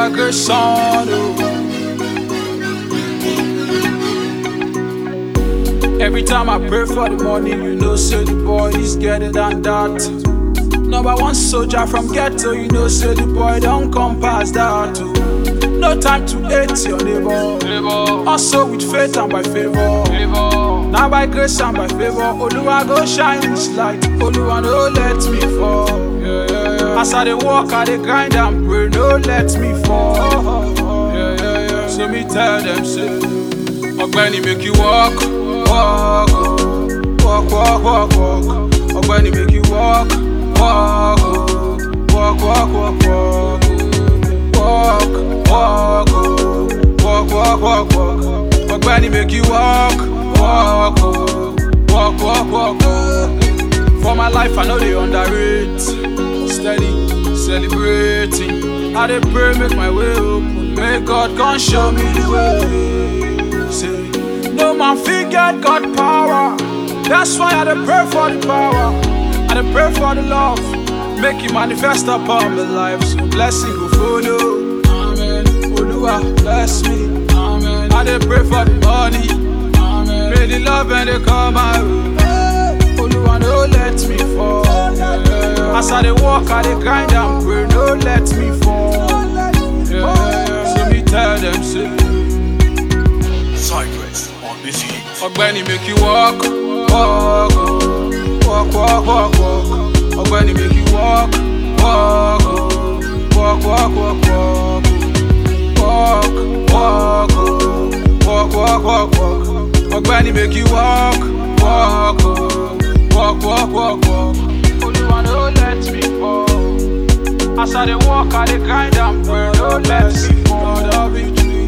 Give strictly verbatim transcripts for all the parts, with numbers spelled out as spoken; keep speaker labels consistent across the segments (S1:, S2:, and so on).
S1: Oluwa grace on. Every time I pray for the money, you know, say the boy is getting than that. Number one soldier from ghetto, you know, say the boy don't come past that too. No time to hate your neighbor. neighbor. Also with faith and by favor. Favor. Now by grace and by favor, Oluwa go shine his light. Oluwa no let me fall. Yeah, yeah, yeah. As I dey walk, I dey grind and pray, no let me fall. Yeah, yeah, yeah. So me tell them, say, Ogbeni make you walk, walk, walk, walk, walk, walk. Ogbeni make you walk, walk, walk, walk, walk, walk. Walk, walk, walk, walk, walk, walk. Ogbeni make you walk, walk, walk, walk, walk, walk. For my life, I know they underrate. Steady, celebrating. I dey pray, make my way open. May God come show me the way. Say, no man fit get God power. That's why I dey pray for the power. I dey pray for the love. Make it manifest upon my life. So blessing go follow. Amen. Oluwa bless me. Amen. I dey pray for the money. Amen. May the love and they come my way. Oluwa no let me fall. Yeah. As I dey walk, I dey grind and pray. No let me fall. Yeah. So me tell them, say,
S2: Cypress on this heat.
S1: Ogbeni make you walk, walk, walk, walk, walk, walk. Ogbeni make you walk, walk, walk, walk, walk, walk, walk, walk, walk, walk, walk, walk. Ogbeni make you walk, walk, walk, walk, walk, walk. Oluwa no let me fall. As I dey walk, I dey grind and pray. No let me fall. Lord of victory.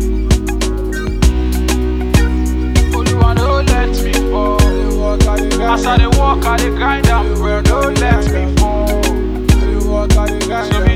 S1: Oluwa no let me fall. As I dey walk, I dey grind and pray. No let me fall. So me